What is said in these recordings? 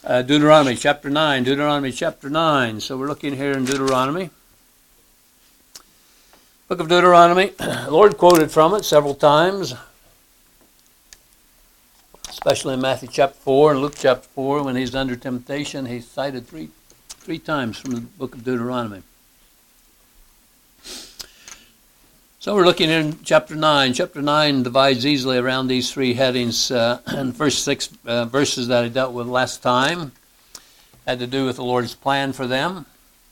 Deuteronomy chapter 9. Deuteronomy chapter 9. So we're looking here in Deuteronomy. Book of Deuteronomy. The Lord quoted from it several times, especially in Matthew chapter 4 and Luke chapter 4. When he's under temptation, he's cited three times from the book of Deuteronomy. So we're looking in chapter 9. Chapter 9 divides easily around these three headings. And the first 6 verses that I dealt with last time had to do with the Lord's plan for them.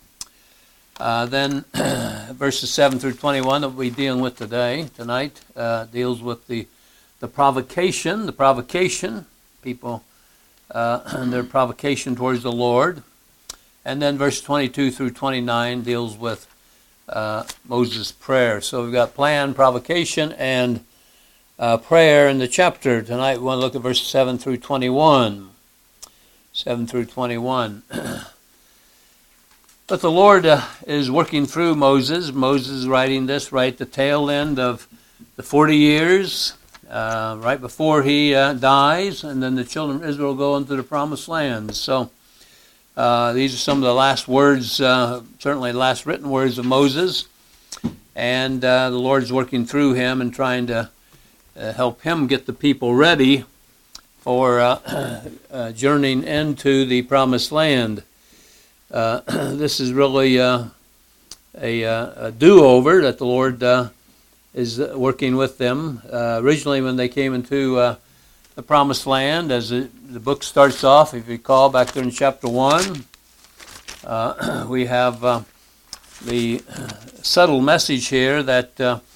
Then verses 7 through 21 that we'll be dealing with tonight, deals with the provocation. The provocation, people, and their provocation towards the Lord. And then verse 22 through 29 deals with Moses' prayer. So we've got plan, provocation, and prayer in the chapter. Tonight we want to look at verses 7 through 21. 7 through 21. But the Lord is working through Moses. Moses is writing this right at the tail end of the 40 years, right before he dies, and then the children of Israel go into the promised land. So these are some of the last words, certainly the last written words of Moses. And the Lord's working through him and trying to help him get the people ready for journeying into the promised land. This is really a do-over that the Lord is working with them. Originally when they came into the promised land, as the book starts off, if you recall back there in chapter 1, we have the subtle message here that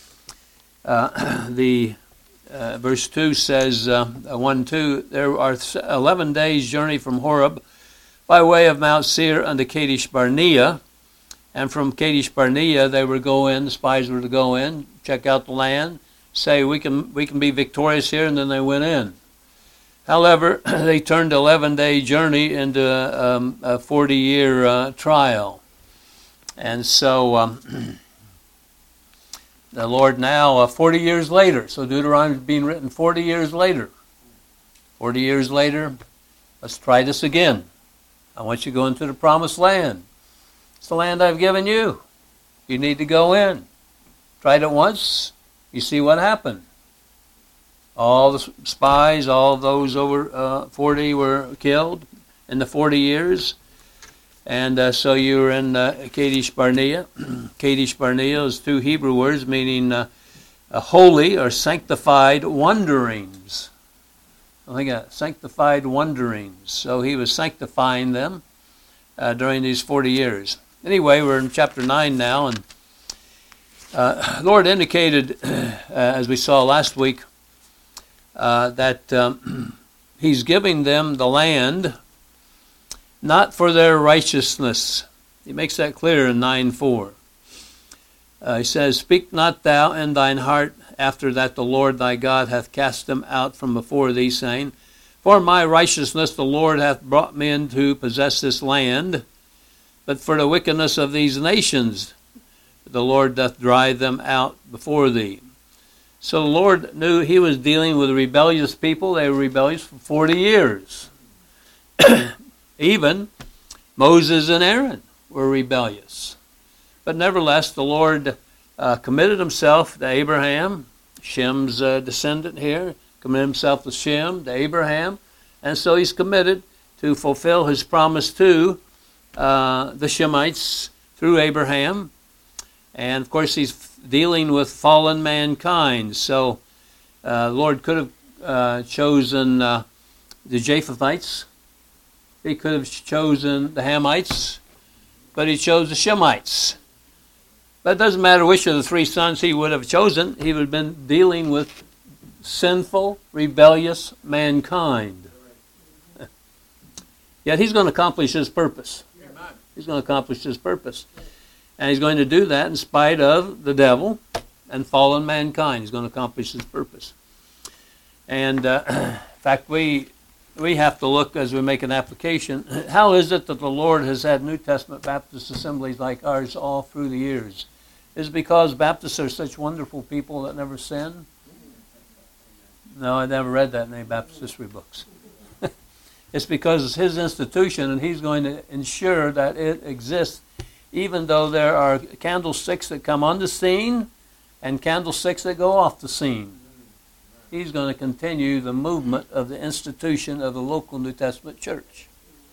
verse 2 says, 1-2, there are 11 days' journey from Horeb by way of Mount Seir unto Kadesh Barnea, and from Kadesh Barnea they were to go in, the spies were to go in, check out the land, say we can be victorious here, and then they went in. However, they turned 11-day journey into a 40-year trial. And so the Lord now, 40 years later, so Deuteronomy is being written 40 years later. 40 years later, let's try this again. I want you to go into the promised land. It's the land I've given you. You need to go in. Tried it once. You see what happened. All the spies, all those over 40 were killed in the 40 years. And so you were in Kadesh Barnea. Kadesh Barnea is 2 Hebrew words meaning holy or sanctified wanderings. I think sanctified wanderings. So he was sanctifying them during these 40 years. Anyway, we're in chapter 9 now, and Lord indicated, as we saw last week, that he's giving them the land not for their righteousness. He makes that clear in 9:4. He says, "Speak not thou in thine heart after that the Lord thy God hath cast them out from before thee, saying, For my righteousness the Lord hath brought me in to possess this land, but for the wickedness of these nations the Lord doth drive them out before thee." So the Lord knew he was dealing with rebellious people. They were rebellious for 40 years. Even Moses and Aaron were rebellious. But nevertheless, the Lord committed himself to Abraham, Shem's descendant here, committed himself to Shem, to Abraham, and so he's committed to fulfill his promise to the Shemites through Abraham. And of course, he's dealing with fallen mankind. So the Lord could have chosen the Japhethites. He could have chosen the Hamites, but he chose the Shemites. But it doesn't matter which of the 3 sons he would have chosen. He would have been dealing with sinful, rebellious mankind. Yet he's going to accomplish his purpose. He's going to accomplish his purpose. And he's going to do that in spite of the devil and fallen mankind. He's going to accomplish his purpose. And in fact, we have to look as we make an application. How is it that the Lord has had New Testament Baptist assemblies like ours all through the years? Is it because Baptists are such wonderful people that never sin? No, I never read that in any Baptist history books. It's because it's his institution, and he's going to ensure that it exists, even though there are candlesticks that come on the scene and candlesticks that go off the scene. He's going to continue the movement of the institution of the local New Testament church.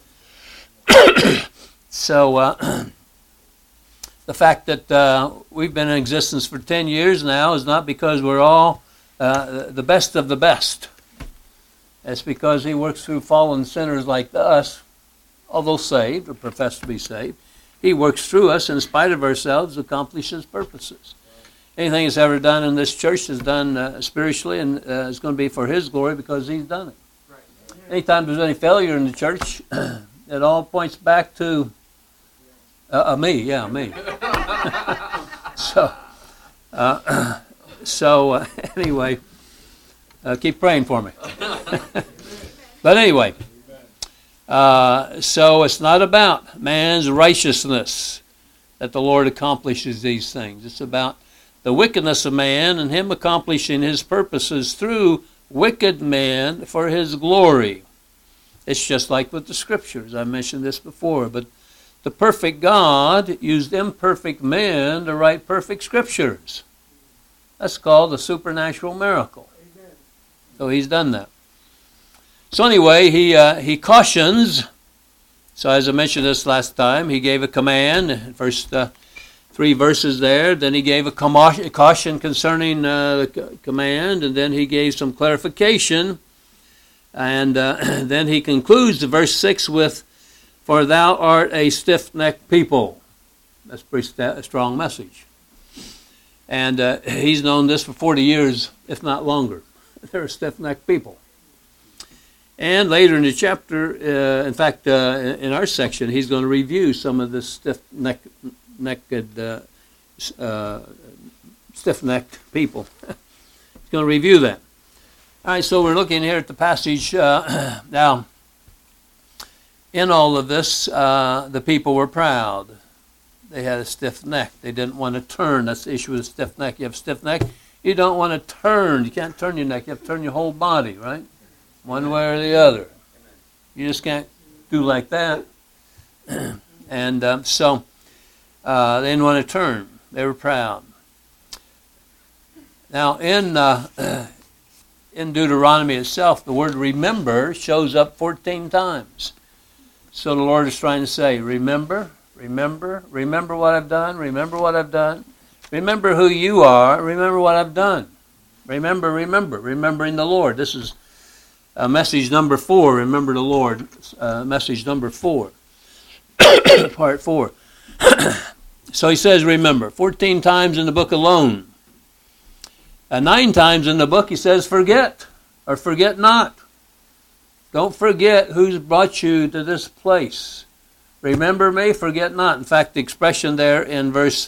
So the fact that we've been in existence for 10 years now is not because we're all the best of the best. It's because he works through fallen sinners like us, although saved or professed to be saved. He works through us in spite of ourselves to accomplish his purposes. Anything that's ever done in this church is done spiritually, and it's going to be for his glory because he's done it. Anytime there's any failure in the church, it all points back to me. So anyway, keep praying for me. But anyway, so it's not about man's righteousness that the Lord accomplishes these things. It's about the wickedness of man and him accomplishing his purposes through wicked men for his glory. It's just like with the scriptures. I mentioned this before, but the perfect God used imperfect men to write perfect scriptures. That's called a supernatural miracle. So he's done that. So anyway, he cautions. So as I mentioned this last time, he gave a command, first 3 verses there. Then he gave a caution concerning the command, and then he gave some clarification. And then he concludes verse 6 with, "For thou art a stiff-necked people." That's a pretty strong message. And he's known this for 40 years, if not longer. They're a stiff-necked people. And later in the chapter, in fact, in our section, he's going to review some of this stiff-necked people. He's going to review that. All right, so we're looking here at the passage. Now, in all of this, the people were proud. They had a stiff neck. They didn't want to turn. That's the issue with a stiff neck. You have a stiff neck, you don't want to turn. You can't turn your neck. You have to turn your whole body, right? One way or the other. You just can't do like that. And so they didn't want to turn. They were proud. Now, in Deuteronomy itself, the word remember shows up 14 times. So the Lord is trying to say, remember, remember, remember what I've done, remember what I've done. Remember who you are, remember what I've done. Remember, remember, remembering the Lord. This is message number 4, remember the Lord, message number 4, part 4. So he says remember, 14 times in the book alone. 9 times in the book he says forget, or forget not. Don't forget who's brought you to this place. Remember me, forget not. In fact, the expression there in verse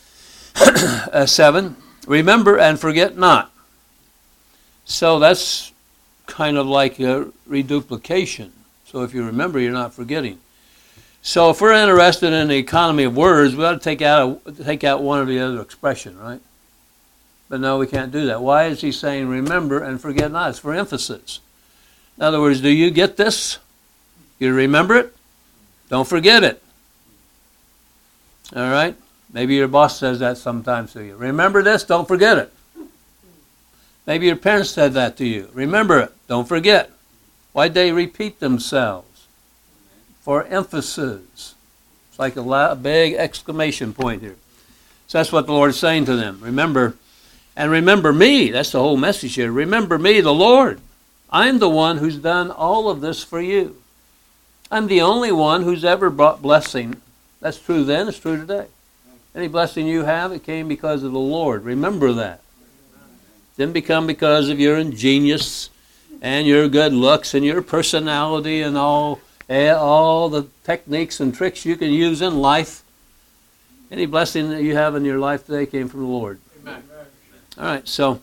7, remember and forget not. So that's kind of like a reduplication. So if you remember, you're not forgetting. So if we're interested in the economy of words, we ought to take out one or the other expression, right? But no, we can't do that. Why is he saying remember and forget not? It's for emphasis. In other words, do you get this? You remember it? Don't forget it. All right? Maybe your boss says that sometimes to you. Remember this, don't forget it. Maybe your parents said that to you. Remember it, don't forget. Why'd they repeat themselves? For emphasis. It's like a big exclamation point here. So that's what the Lord is saying to them. Remember, and remember me. That's the whole message here. Remember me, the Lord. I'm the one who's done all of this for you. I'm the only one who's ever brought blessing. That's true then, it's true today. Any blessing you have, it came because of the Lord. Remember that. Didn't become because of your ingenious and your good looks and your personality and all the techniques and tricks you can use in life. Any blessing that you have in your life today came from the Lord. Amen. All right, so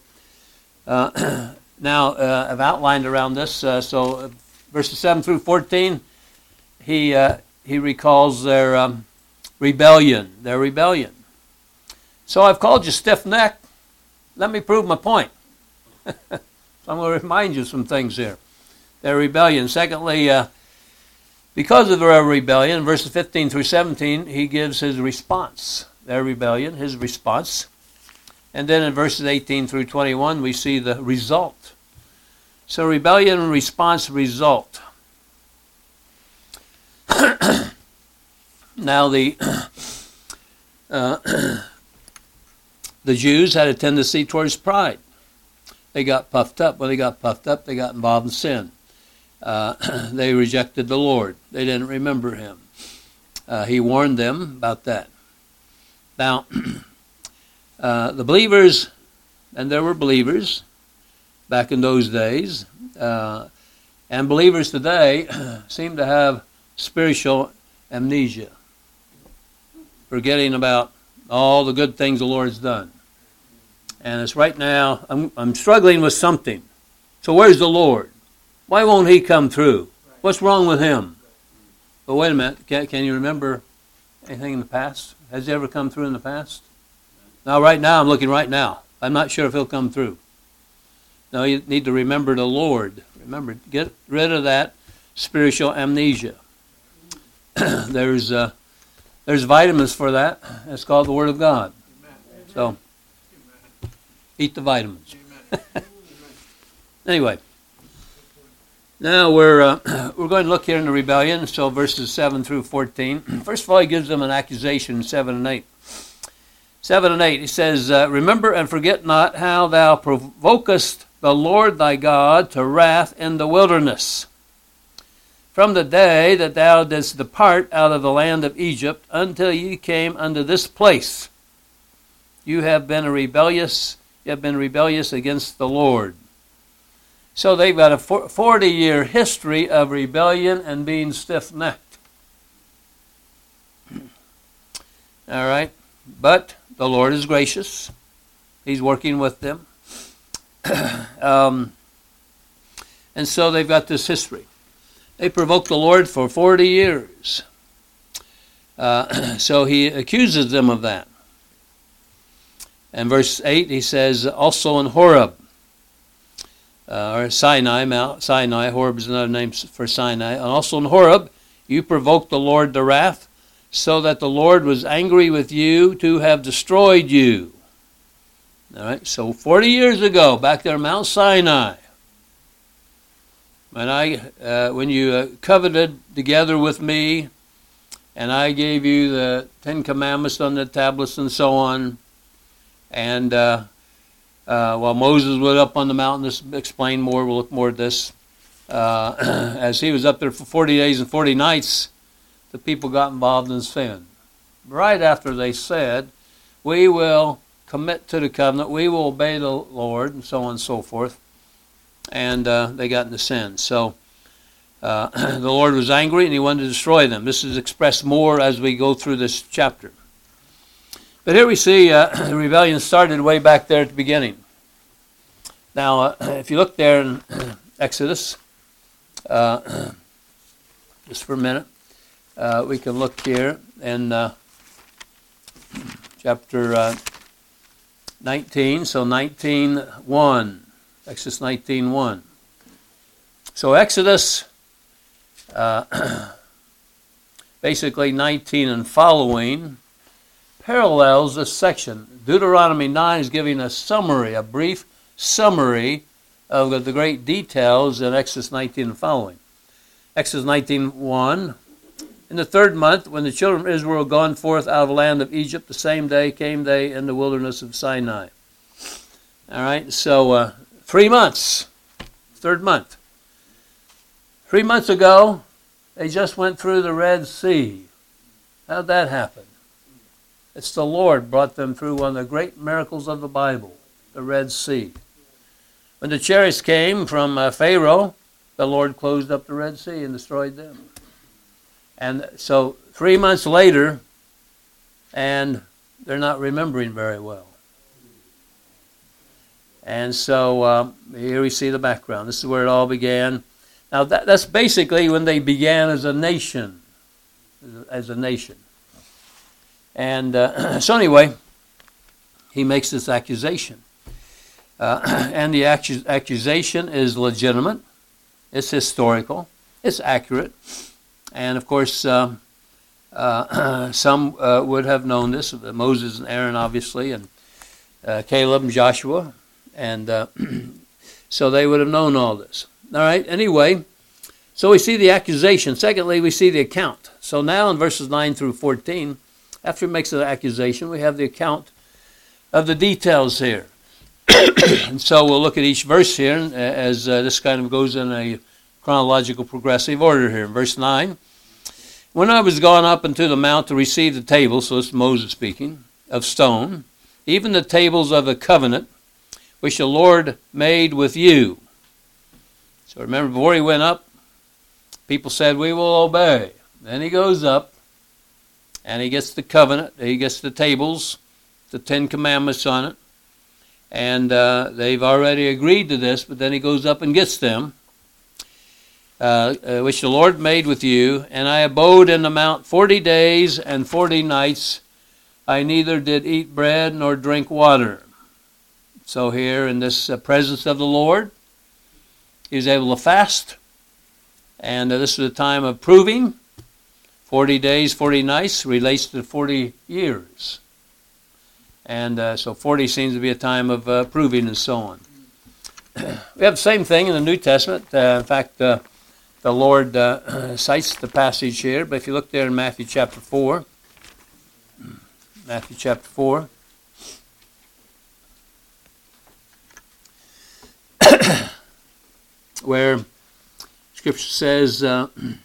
now I've outlined around this. So verses 7 through 14, he recalls their rebellion. Their rebellion. So I've called you stiff-necked. Let me prove my point. So I'm going to remind you some things here. their rebellion. Secondly, because of their rebellion, verses 15 through 17, he gives his response. Their rebellion, his response. And then in verses 18 through 21, we see the result. So rebellion, response, result. Now the Jews had a tendency towards pride. They got puffed up. When they got puffed up, they got involved in sin. They rejected the Lord. They didn't remember him. He warned them about that. Now, the believers, and there were believers back in those days, and believers today seem to have spiritual amnesia, forgetting about all the good things the Lord's done. And it's right now, I'm struggling with something. So where's the Lord? Why won't he come through? What's wrong with him? But wait a minute, can you remember anything in the past? Has he ever come through in the past? Now, right now, I'm looking right now. I'm not sure if he'll come through. No, you need to remember the Lord. Remember, get rid of that spiritual amnesia. There's vitamins for that. It's called the Word of God. So, eat the vitamins. Anyway, now we're going to look here in the rebellion. So verses 7 through 14. First of all, he gives them an accusation in 7 and 8. 7 and 8, he says, Remember and forget not how thou provokest the Lord thy God to wrath in the wilderness. From the day that thou didst depart out of the land of Egypt until ye came unto this place, you have been rebellious against the Lord. So they've got a 40-year history of rebellion and being stiff-necked. All right, but the Lord is gracious. He's working with them. And so they've got this history. They provoked the Lord for 40 years. So he accuses them of that. And verse 8, he says, also in Horeb, or Sinai, Mount Sinai, Horeb is another name for Sinai, and also in Horeb, you provoked the Lord to wrath, so that the Lord was angry with you to have destroyed you. All right, so 40 years ago, back there, Mount Sinai, when you covenanted together with me, and I gave you the 10 Commandments on the tablets and so on, and while Moses was up on the mountain, this explain more, we'll look more at this, as he was up there for 40 days and 40 nights, the people got involved in sin. Right after they said, we will commit to the covenant, we will obey the Lord, and so on and so forth, and they got into sin. So the Lord was angry and he wanted to destroy them. This is expressed more as we go through this chapter. But here we see the rebellion started way back there at the beginning. Now, if you look there in Exodus, just for a minute, we can look here in chapter 19, so 19:1, Exodus 19:1. So Exodus, basically 19 and following, parallels this section. Deuteronomy 9 is giving a summary, a brief summary of the great details in Exodus 19 and following. Exodus 19:1, in the 3rd month, when the children of Israel were gone forth out of the land of Egypt, the same day came they in the wilderness of Sinai. All right, so 3 months, 3rd month. 3 months ago, they just went through the Red Sea. How'd that happen? It's the Lord brought them through one of the great miracles of the Bible, the Red Sea. When the chariots came from Pharaoh, the Lord closed up the Red Sea and destroyed them. And so 3 months later, and they're not remembering very well. And so here we see the background. This is where it all began. Now that's basically when they began as a nation. And so anyway, he makes this accusation. And the accusation is legitimate. It's historical. It's accurate. And, of course, some would have known this, Moses and Aaron, obviously, and Caleb and Joshua. And so they would have known all this. All right, anyway, so we see the accusation. Secondly, we see the account. So now in verses 9 through 14, after he makes an accusation, we have the account of the details here. And so we'll look at each verse here as this kind of goes in a chronological progressive order here. In verse 9, when I was gone up into the mount to receive the table, so it's Moses speaking, of stone, even the tables of the covenant, which the Lord made with you. So remember, before he went up, people said, we will obey. Then he goes up, and he gets the covenant, he gets the tables, the 10 Commandments on it, and they've already agreed to this, but then he goes up and gets them, which the Lord made with you, and I abode in the mount 40 days and 40 nights. I neither did eat bread nor drink water. So here in this presence of the Lord, he was able to fast, and this is a time of proving. 40 days, 40 nights relates to 40 years. And so 40 seems to be a time of proving and so on. We have the same thing in the New Testament. In fact, the Lord cites the passage here, but if you look there in Matthew chapter 4, Matthew chapter 4, where Scripture says in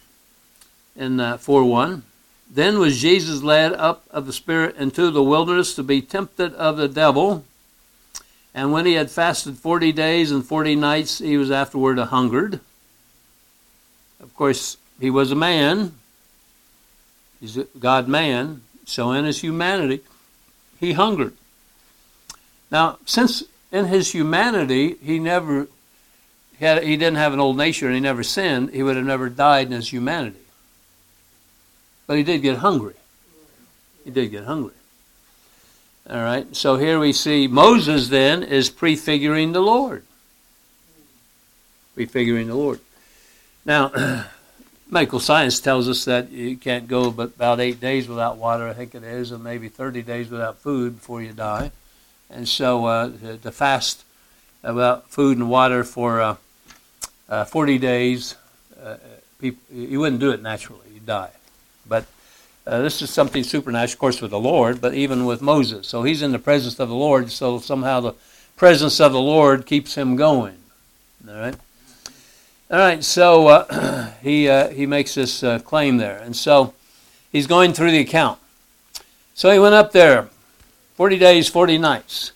4:1, then was Jesus led up of the Spirit into the wilderness to be tempted of the devil. And when he had fasted 40 days and 40 nights, he was afterward hungered. Of course, he was a man. He's a God-man. So in his humanity, he hungered. Now, since in his humanity, he didn't have an old nature and he never sinned, he would have never died in his humanity. But he did get hungry. He did get hungry. All right. So here we see Moses then is prefiguring the Lord. Prefiguring the Lord. Now, medical science tells us that you can't go but about 8 days without water, I think it is, and maybe 30 days without food before you die. And so to fast without food and water for 40 days, you wouldn't do it naturally. You'd die. But this is something supernatural, of course, with the Lord, but even with Moses. So he's in the presence of the Lord, so somehow the presence of the Lord keeps him going. All right? All right, so he makes this claim there. And so he's going through the account. So he went up there, 40 days, 40 nights.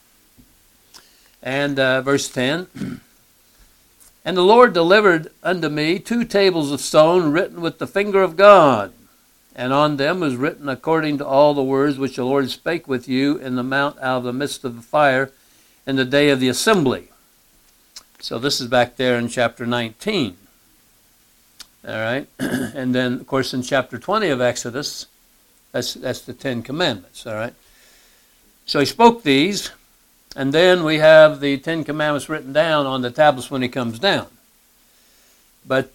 And verse 10, and the Lord delivered unto me 2 tables of stone written with the finger of God, and on them was written according to all the words which the Lord spake with you in the mount out of the midst of the fire in the day of the assembly. So this is back there in chapter 19. All right. And then, of course, in chapter 20 of Exodus, that's the 10 Commandments. All right. So he spoke these, and then we have the 10 Commandments written down on the tablets when he comes down. But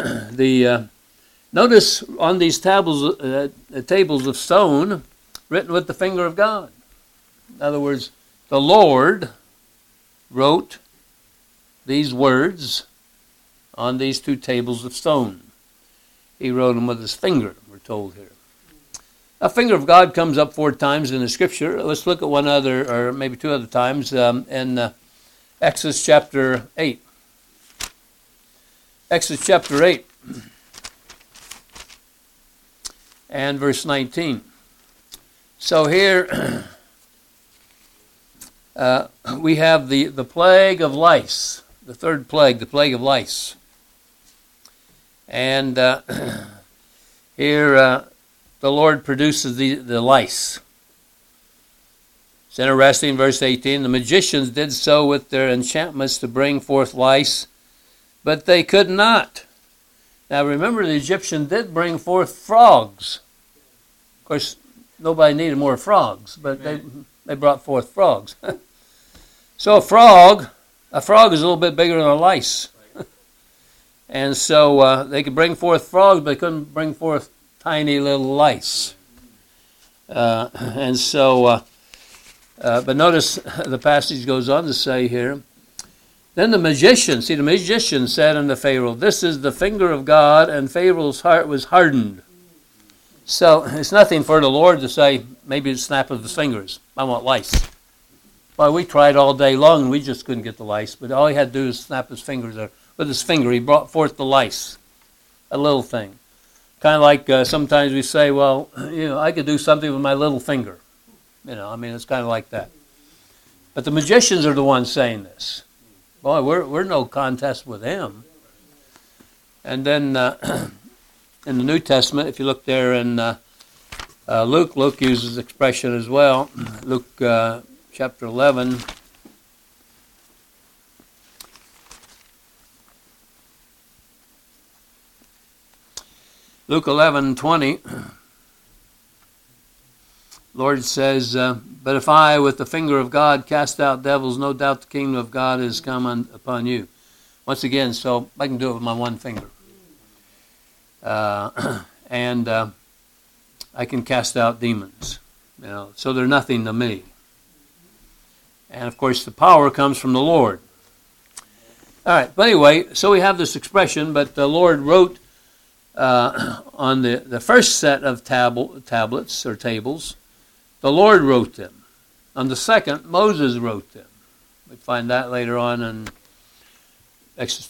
notice on these tables of stone, written with the finger of God. In other words, the Lord wrote these words on these 2 tables of stone. He wrote them with his finger, we're told here. A finger of God comes up 4 times in the Scripture. Let's look at one other, or maybe 2 other times, in Exodus chapter 8. Exodus chapter 8 and verse 19. So here we have the plague of lice. The 3rd plague, the plague of lice. And here the Lord produces the lice. It's interesting, verse 18, the magicians did so with their enchantments to bring forth lice, but they could not. Now remember, the Egyptians did bring forth frogs. Of course, nobody needed more frogs, but they brought forth frogs. So a frog is a little bit bigger than a lice. And so they could bring forth frogs, but they couldn't bring forth tiny little lice. But notice the passage goes on to say here, then the magician said unto Pharaoh, this is the finger of God, and Pharaoh's heart was hardened. So it's nothing for the Lord to say, maybe the snap of his fingers. I want lice. Well, we tried all day long, and we just couldn't get the lice. But all he had to do is snap his fingers there. With his finger, he brought forth the lice. A little thing. Kind of like sometimes we say, well, I could do something with my little finger. It's kind of like that. But the magicians are the ones saying this. Boy, we're no contest with him. And then in the New Testament, if you look there in Luke uses the expression as well. Luke chapter 11. Luke 11:20. Lord says, but if I, with the finger of God, cast out devils, no doubt the kingdom of God is come upon you. Once again, so I can do it with my one finger. And I can cast out demons. So they're nothing to me. And of course, the power comes from the Lord. All right, but anyway, so we have this expression, but the Lord wrote on the first set of tablets or tables, the Lord wrote them. On the second, Moses wrote them. We find that later on in Exodus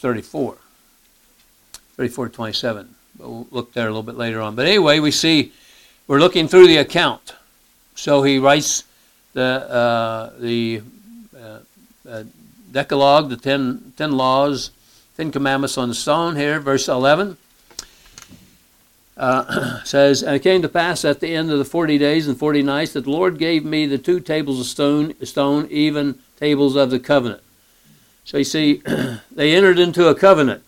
34:27. We'll look there a little bit later on. But anyway, we're looking through the account. So he writes the Decalogue, the 10 laws, 10 commandments on the stone here, verse 11. Says, and it came to pass at the end of the 40 days and 40 nights that the Lord gave me the 2 tables of stone, even tables of the covenant. So you see, they entered into a covenant.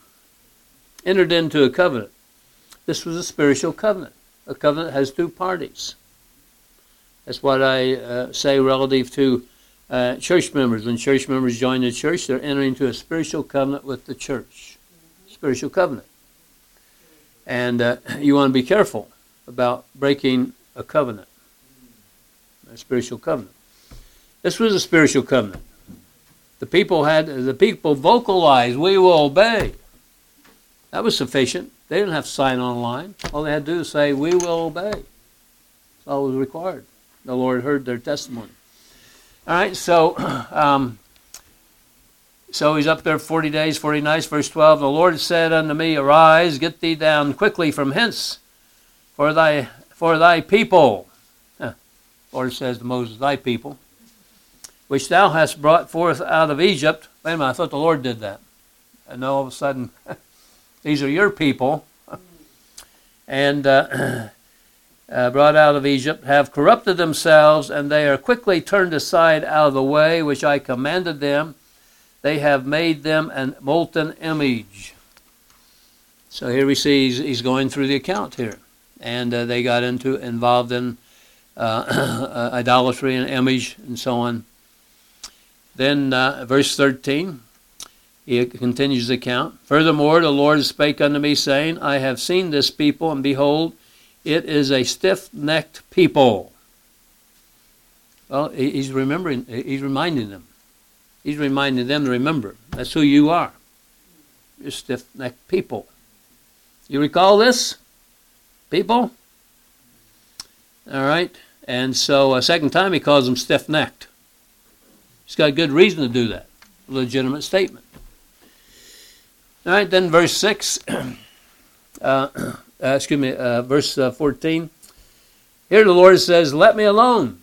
This was a spiritual covenant. A covenant has 2 parties. That's what I say relative to church members. When church members join the church, they're entering into a spiritual covenant with the church. Spiritual covenant. And you want to be careful about breaking a covenant, a spiritual covenant. This was a spiritual covenant. The people vocalized, "We will obey." That was sufficient. They didn't have to sign on a line. All they had to do was say, "We will obey." That's all was required. The Lord heard their testimony. All right, so he's up there 40 days, 40 nights, verse 12. The Lord said unto me, arise, get thee down quickly from hence, for thy people. The Lord says to Moses, thy people, which thou hast brought forth out of Egypt. Wait a minute, I thought the Lord did that. And all of a sudden, these are your people. And brought out of Egypt, have corrupted themselves, and they are quickly turned aside out of the way which I commanded them. They have made them a molten image. So here we see he's going through the account here. And they got involved in idolatry and image and so on. Then verse 13, he continues the account. Furthermore, the Lord spake unto me, saying, I have seen this people, and behold, it is a stiff-necked people. Well, he's reminding them. He's reminding them to remember. That's who you are. You're stiff-necked people. You recall this, people? All right. And so a second time he calls them stiff-necked. He's got good reason to do that. A legitimate statement. All right, then verse 6. Verse 14. Here the Lord says, let me alone,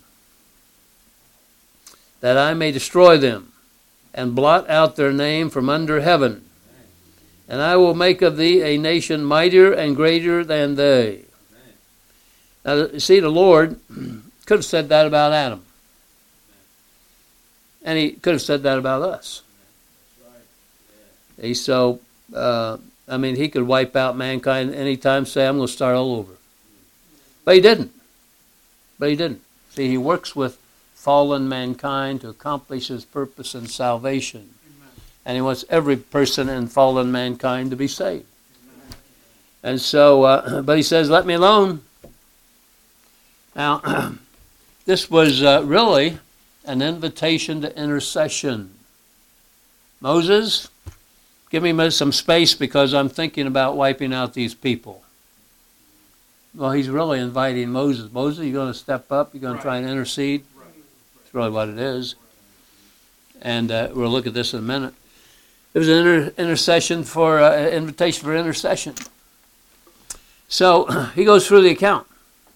that I may destroy them, and blot out their name from under heaven. And I will make of thee a nation mightier and greater than they. Now, you see, the Lord could have said that about Adam. And he could have said that about us. He could wipe out mankind anytime, say, I'm going to start all over. But he didn't. See, he works with fallen mankind to accomplish his purpose in salvation. And he wants every person in fallen mankind to be saved. And so, but he says, let me alone. Now, this was really an invitation to intercession. Moses, give me some space because I'm thinking about wiping out these people. Well, he's really inviting Moses. Moses, you're going to step up? You're going to try and intercede? That's really what it is. And we'll look at this in a minute. It was an invitation for intercession. So he goes through the account.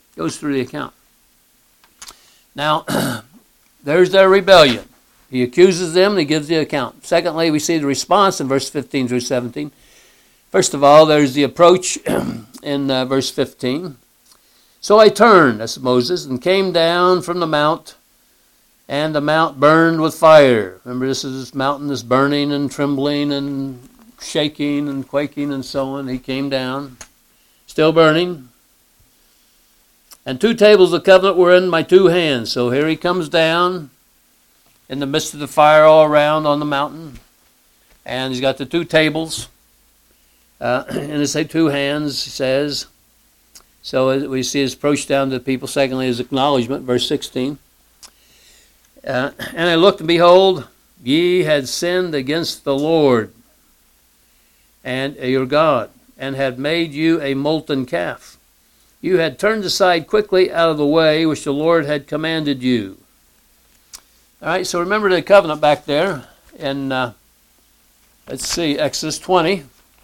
Now, there's their rebellion. He accuses them and he gives the account. Secondly, we see the response in verse 15 through 17. First of all, there's the approach in verse 15. So I turned, that's Moses, and came down from the mount, and the mount burned with fire. Remember, this mountain is burning and trembling and shaking and quaking and so on. He came down, still burning. And 2 tables of covenant were in my 2 hands. So here he comes down in the midst of the fire all around on the mountain. And he's got the 2 tables in his 2 hands, he says. So we see his approach down to the people. Secondly, his acknowledgement, verse 16. And I looked, and behold, ye had sinned against the Lord and your God, and had made you a molten calf. You had turned aside quickly out of the way which the Lord had commanded you. All right, so remember the covenant back there in, let's see, Exodus 20.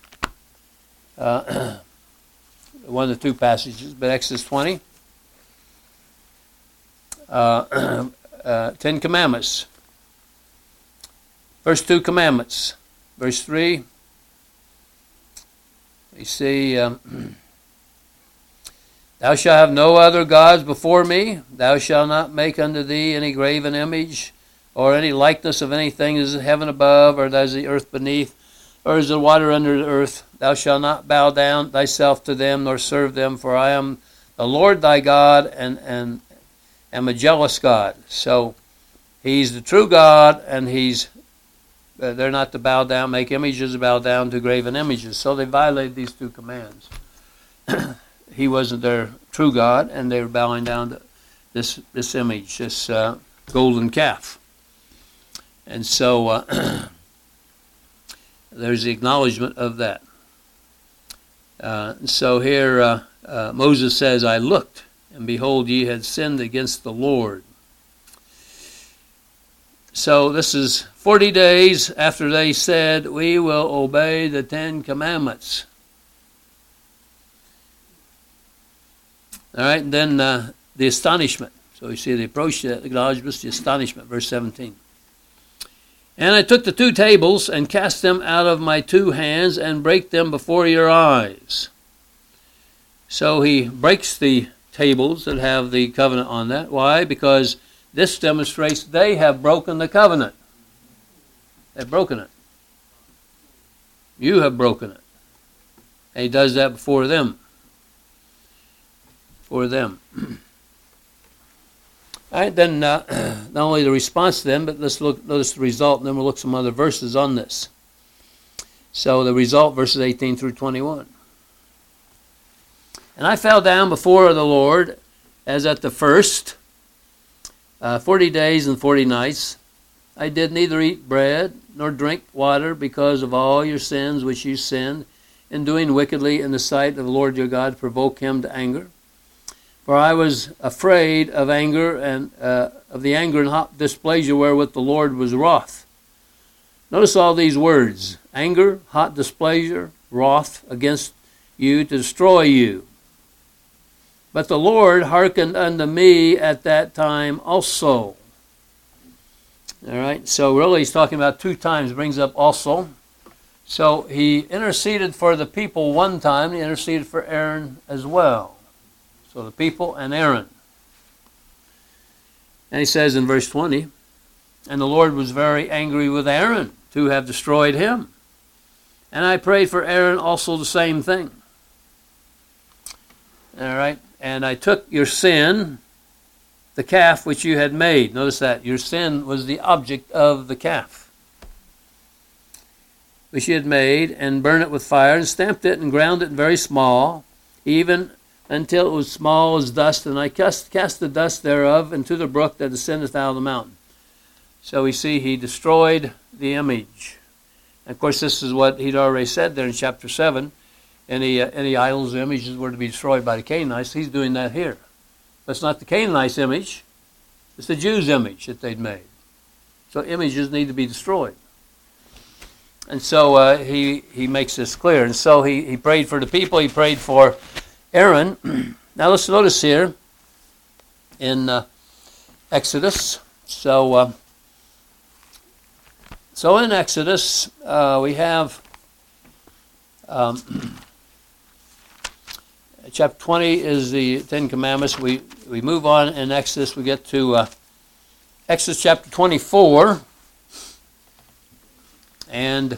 One of the 2 passages, but Exodus 20. 10 Commandments. First 2 commandments. Verse 3. We see, thou shalt have no other gods before me. Thou shalt not make unto thee any graven image, or any likeness of anything that is in heaven above, or that is the earth beneath, or is the water under the earth. Thou shalt not bow down thyself to them, nor serve them, for I am the Lord thy God, and am a jealous God. So he's the true God, and they're not to bow down, make images, bow down to graven images. So they violated these 2 commands. He wasn't their true God, and they were bowing down to this image, this golden calf. And so there's the acknowledgement of that. So here Moses says, I looked, and behold, ye had sinned against the Lord. So this is 40 days after they said, we will obey the 10 commandments. All right, and then the astonishment. So you see the approach, the acknowledgement, the astonishment, verse 17. And I took the 2 tables and cast them out of my 2 hands and brake them before your eyes. So he breaks the tables that have the covenant on that. Why? Because this demonstrates they have broken the covenant. They've broken it. You have broken it. And he does that before them. For them. All right, then not only the response to them, but notice the result, and then we'll look some other verses on this. So the result, verses 18 through 21. And I fell down before the Lord as at the first, 40 days and 40 nights. I did neither eat bread nor drink water because of all your sins which you sinned in doing wickedly in the sight of the Lord your God to provoke him to anger. For I was afraid of anger and of the anger and hot displeasure wherewith the Lord was wroth. Notice all these words: anger, hot displeasure, wrath against you to destroy you. But the Lord hearkened unto me at that time also. All right, so really he's talking about 2 times, brings up also. So he interceded for the people 1 time, he interceded for Aaron as well. So the people and Aaron. And he says in verse 20, and the Lord was very angry with Aaron to have destroyed him. And I prayed for Aaron also the same thing. All right, and I took your sin, the calf which you had made. Notice that your sin was the object of the calf. which he had made, and burned it with fire, and stamped it, and ground it very small, even until it was small as dust. And I cast the dust thereof into the brook that ascendeth out of the mountain. So we see he destroyed the image. And of course, this is what he'd already said there in chapter 7. Any idols or images were to be destroyed by the Canaanites. He's doing that here. But it's not the Canaanites' image. It's the Jews' image that they'd made. So images need to be destroyed. And so he makes this clear. And so he prayed for the people. He prayed for Aaron. Now let's notice here in Exodus. So in Exodus we have chapter 20 is the Ten Commandments. We move on in Exodus. We get to Exodus chapter 24. And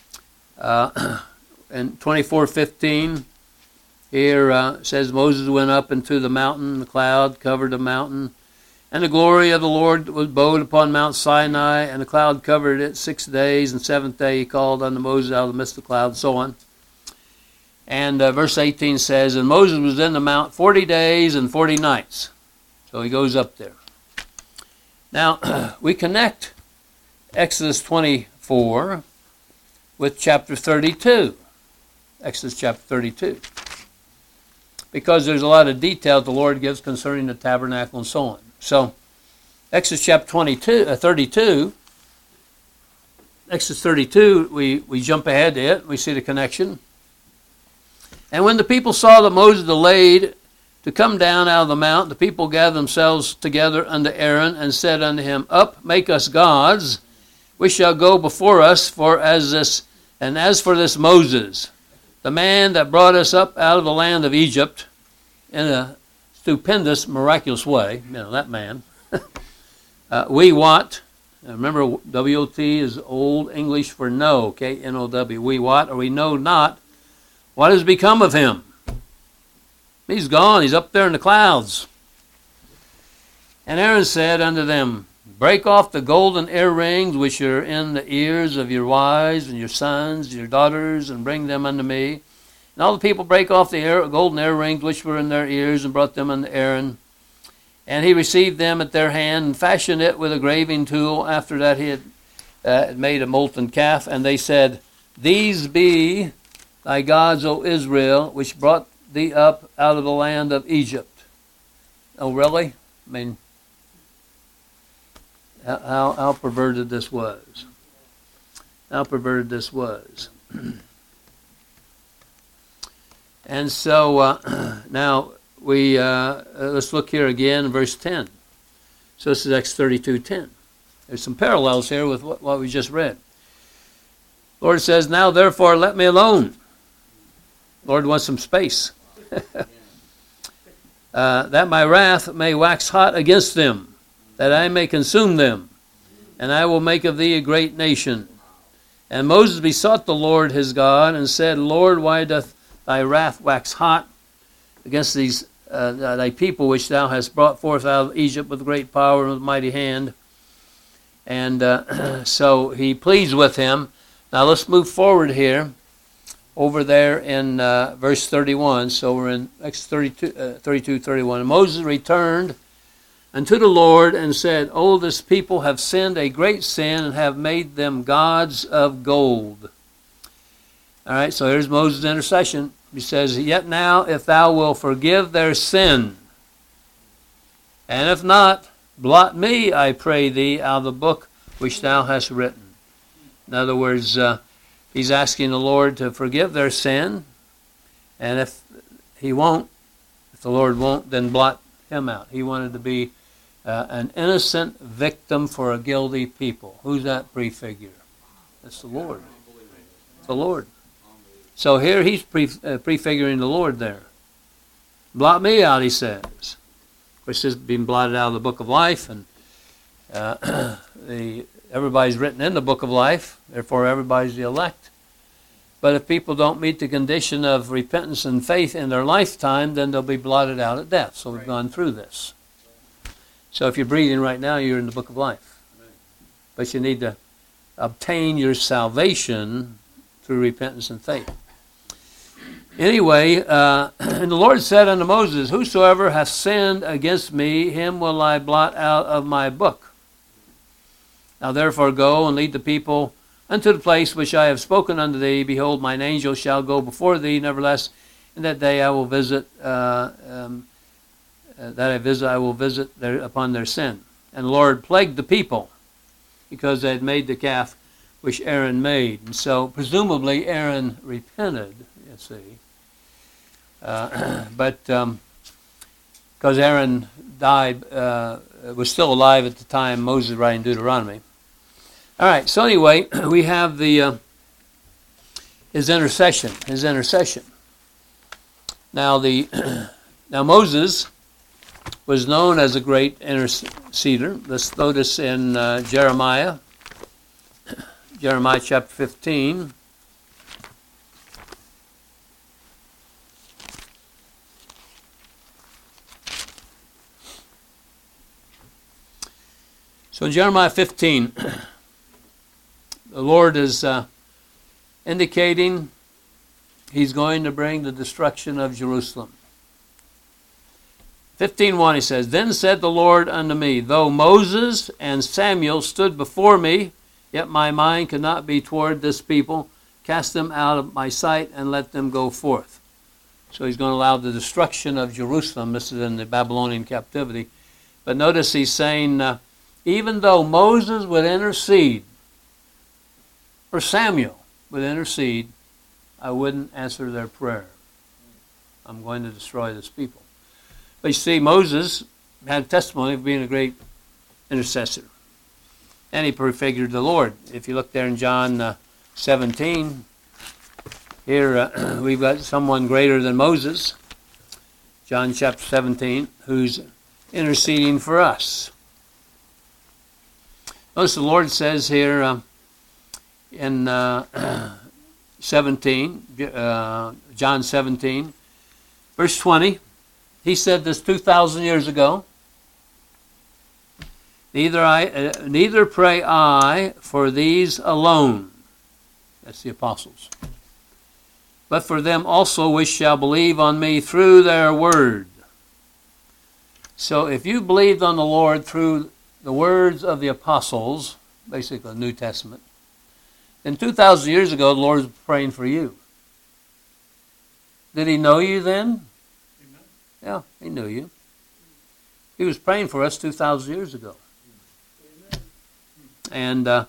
in 24:15, here says, Moses went up into the mountain, the cloud covered the mountain, and the glory of the Lord was abode upon Mount Sinai, and the cloud covered it 6 days, and 7th day he called unto Moses out of the midst of the cloud, and so on. And verse 18 says, and Moses was in the mount 40 days and 40 nights. So he goes up there. Now, we connect Exodus 24 with chapter 32. Exodus chapter 32. Because there's a lot of detail the Lord gives concerning the tabernacle and so on. So, Exodus chapter 32, Exodus 32, we jump ahead to it. We see the connection. And when the people saw that Moses delayed to come down out of the mount, the people gathered themselves together unto Aaron and said unto him, Up, make us gods, which shall go before us. As for this Moses, the man that brought us up out of the land of Egypt in a stupendous, miraculous way, that man, we wot. Remember, W-O-T is Old English for know, K-N-O-W. We wot, or we know not, what has become of him. He's gone. He's up there in the clouds. And Aaron said unto them, Break off the golden earrings which are in the ears of your wives and your sons, your daughters, and bring them unto me. And all the people brake off the golden earrings which were in their ears, and brought them unto Aaron. And he received them at their hand, and fashioned it with a graving tool. After that he had made a molten calf. And they said, These be thy gods, O Israel, which brought thee up out of the land of Egypt. Oh, really? I mean, how perverted this was. How perverted this was. And so now we let's look here again in verse 10. So this is Exodus 32:10. There's some parallels here with what we just read. Lord says, Now therefore let me alone. Lord wants some space. That my wrath may wax hot against them, that I may consume them, and I will make of thee a great nation. And Moses besought the Lord his God, and said, Lord, why doth thy wrath wax hot against these thy people, which thou hast brought forth out of Egypt with great power and with mighty hand? And so he pleads with him. Now let's move forward here, over there in verse 31. So we're in Exodus 32:31. And Moses returned unto the Lord and said, O, this people have sinned a great sin, and have made them gods of gold. All right, so here's Moses' intercession. He says, Yet now, if thou wilt forgive their sin, and if not, blot me, I pray thee, out of the book which thou hast written. In other words, he's asking the Lord to forgive their sin, and if the Lord won't, then blot him out. He wanted to be an innocent victim for a guilty people. Who's that prefigure? That's the Lord. It's the Lord. So here he's prefiguring the Lord there. Blot me out, he says. Of course, this is being blotted out of the book of life, and everybody's written in the book of life, therefore everybody's the elect. But if people don't meet the condition of repentance and faith in their lifetime, then they'll be blotted out at death. So we've gone through this. So if you're breathing right now, you're in the book of life. But you need to obtain your salvation through repentance and faith. Anyway, and the Lord said unto Moses, whosoever hath sinned against me, him will I blot out of my book. Now therefore go and lead the people unto the place which I have spoken unto thee. Behold, mine angel shall go before thee. Nevertheless, in that day I will visit, I will visit upon their sin. And the Lord plagued the people because they had made the calf which Aaron made. And so presumably Aaron repented, you see. But because Aaron died, was still alive at the time Moses was writing Deuteronomy. All right, so anyway, we have the his intercession. Now now Moses was known as a great interceder. Let's notice in Jeremiah chapter 15. So in Jeremiah 15, the Lord is indicating He's going to bring the destruction of Jerusalem. 15:1 he says, Then said the Lord unto me, Though Moses and Samuel stood before me, yet my mind could not be toward this people. Cast them out of my sight and let them go forth. So he's going to allow the destruction of Jerusalem. This is in the Babylonian captivity. But notice he's saying, even though Moses would intercede, or Samuel would intercede, I wouldn't answer their prayer. I'm going to destroy this people. But you see, Moses had testimony of being a great intercessor. And he prefigured the Lord. If you look there in John 17, here we've got someone greater than Moses, John chapter 17, who's interceding for us. Notice the Lord says here in John 17, verse 20, He said this 2,000 years ago, Neither pray I for these alone, that's the apostles, but for them also which shall believe on me through their word. So if you believed on the Lord through the words of the apostles, basically the New Testament, then 2,000 years ago the Lord was praying for you. Did He know you then? Amen. Yeah, He knew you. He was praying for us 2,000 years ago. Amen. And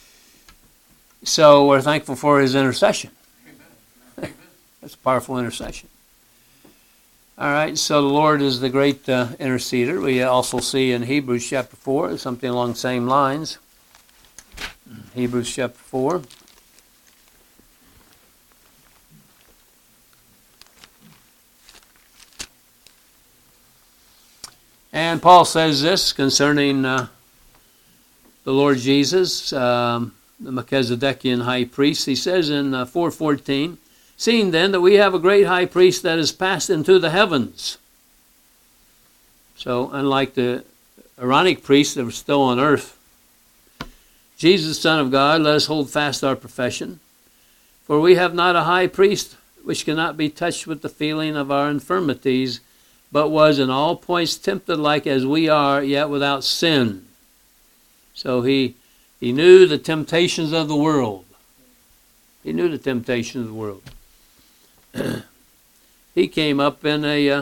so we're thankful for His intercession. Amen. That's a powerful intercession. All right, so the Lord is the great interceder. We also see in Hebrews chapter 4 something along the same lines. Hebrews chapter 4. And Paul says this concerning the Lord Jesus, the Melchizedekian high priest. He says in 4:14, Seeing then that we have a great high priest that is passed into the heavens. So unlike the Aaronic priests that were still on earth, Jesus, Son of God, let us hold fast our profession. For we have not a high priest which cannot be touched with the feeling of our infirmities, but was in all points tempted like as we are, yet without sin. So he knew the temptations of the world. He knew the temptations of the world. He came up in a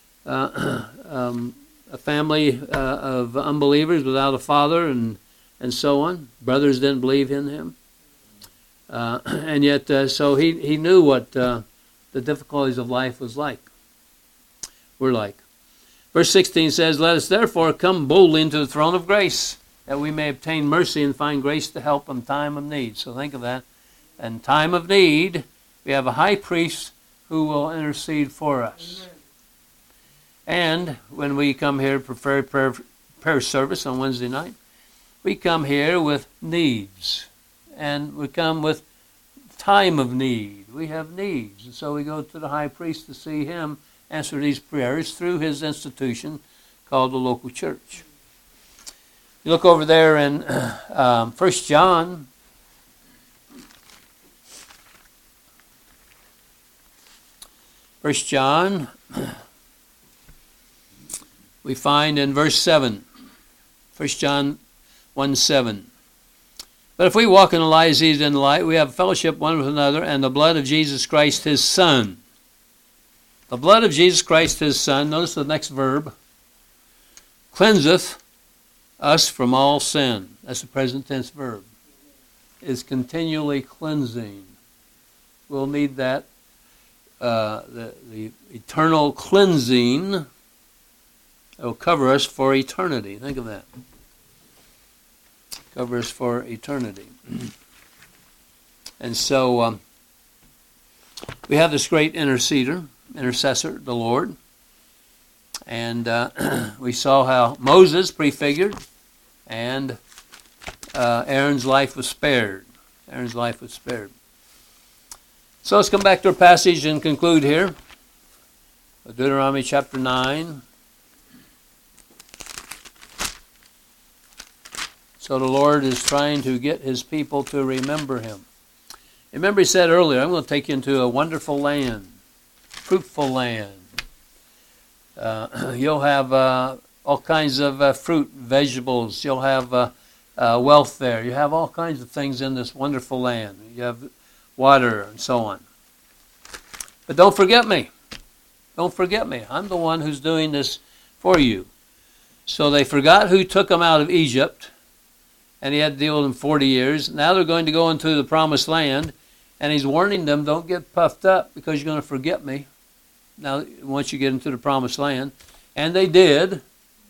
family of unbelievers without a father and so on. Brothers didn't believe in him. And yet, so he knew what the difficulties of life was like. We're like. Verse 16 says, Let us therefore come boldly into the throne of grace, that we may obtain mercy and find grace to help in time of need. So think of that. In time of need, we have a high priest who will intercede for us. Amen. And when we come here for prayer service on Wednesday night, we come here with needs. And we come with time of need. We have needs. And so we go to the high priest to see him answer these prayers through his institution called the local church. You look over there in 1 John 1 John, we find in verse 7, 1 John 1:7. But if we walk in the light as he is in the light, we have fellowship one with another, and the blood of Jesus Christ his Son. The blood of Jesus Christ his Son, notice the next verb, cleanseth us from all sin. That's the present tense verb. Is continually cleansing. We'll need that. The eternal cleansing will cover us for eternity. Think of that. Cover us for eternity. And so we have this great intercessor, the Lord. And we saw how Moses prefigured, and Aaron's life was spared. Aaron's life was spared. So let's come back to our passage and conclude here. Deuteronomy chapter 9. So the Lord is trying to get his people to remember him. Remember he said earlier, I'm going to take you into a wonderful land, fruitful land. You'll have all kinds of fruit, vegetables. You'll have wealth there. You have all kinds of things in this wonderful land. You have water and so on. But don't forget me. Don't forget me. I'm the one who's doing this for you. So they forgot who took them out of Egypt, and he had to deal with them 40 years. Now they're going to go into the promised land, and he's warning them, don't get puffed up because you're going to forget me now once you get into the promised land. And they did.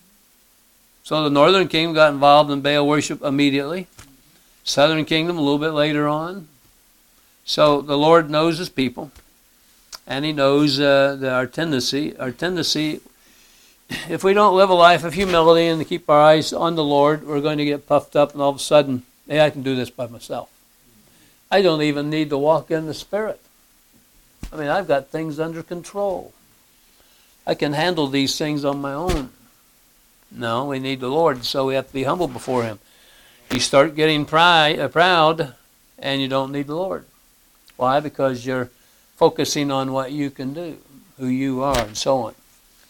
So the northern kingdom got involved in Baal worship immediately. Southern kingdom a little bit later on. So the Lord knows his people, and he knows our tendency. Our tendency, if we don't live a life of humility and to keep our eyes on the Lord, we're going to get puffed up, and all of a sudden, hey, I can do this by myself. I don't even need to walk in the Spirit. I mean, I've got things under control. I can handle these things on my own. No, we need the Lord, so we have to be humble before him. You start getting proud, and you don't need the Lord. Why? Because you're focusing on what you can do, who you are, and so on.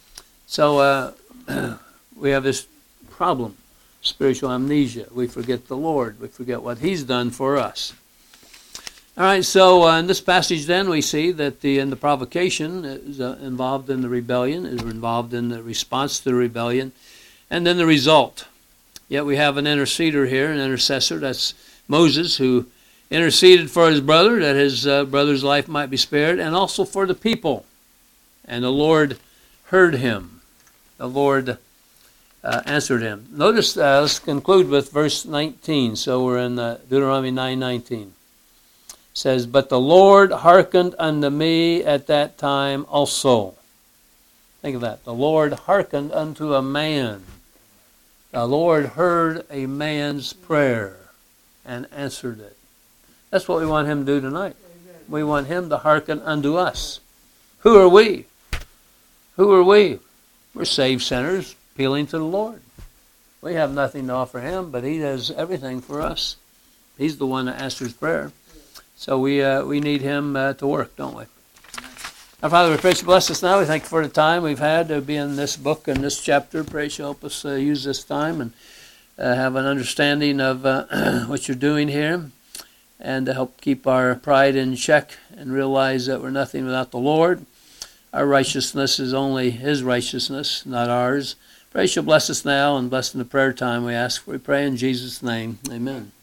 So we have this problem, spiritual amnesia. We forget the Lord. We forget what he's done for us. All right, so in this passage then we see that in the provocation is involved in the rebellion, is involved in the response to the rebellion, and then the result. Yet we have an interceder here, an intercessor, that's Moses, who interceded for his brother, that his brother's life might be spared, and also for the people. And the Lord heard him. The Lord answered him. Notice, let's conclude with verse 19. So we're in Deuteronomy 9:19. It says, but the Lord hearkened unto me at that time also. Think of that. The Lord hearkened unto a man. The Lord heard a man's prayer and answered it. That's what we want him to do tonight. Amen. We want him to hearken unto us. Who are we? Who are we? We're saved sinners appealing to the Lord. We have nothing to offer him, but he does everything for us. He's the one that answers prayer. So we need him to work, don't we? Our Father, we pray you bless us now. We thank you for the time we've had to be in this book and this chapter. Pray you help us use this time and have an understanding of what you're doing here, and to help keep our pride in check and realize that we're nothing without the Lord. Our righteousness is only his righteousness, not ours. Pray you bless us now and bless in the prayer time we ask. We pray in Jesus' name. Amen.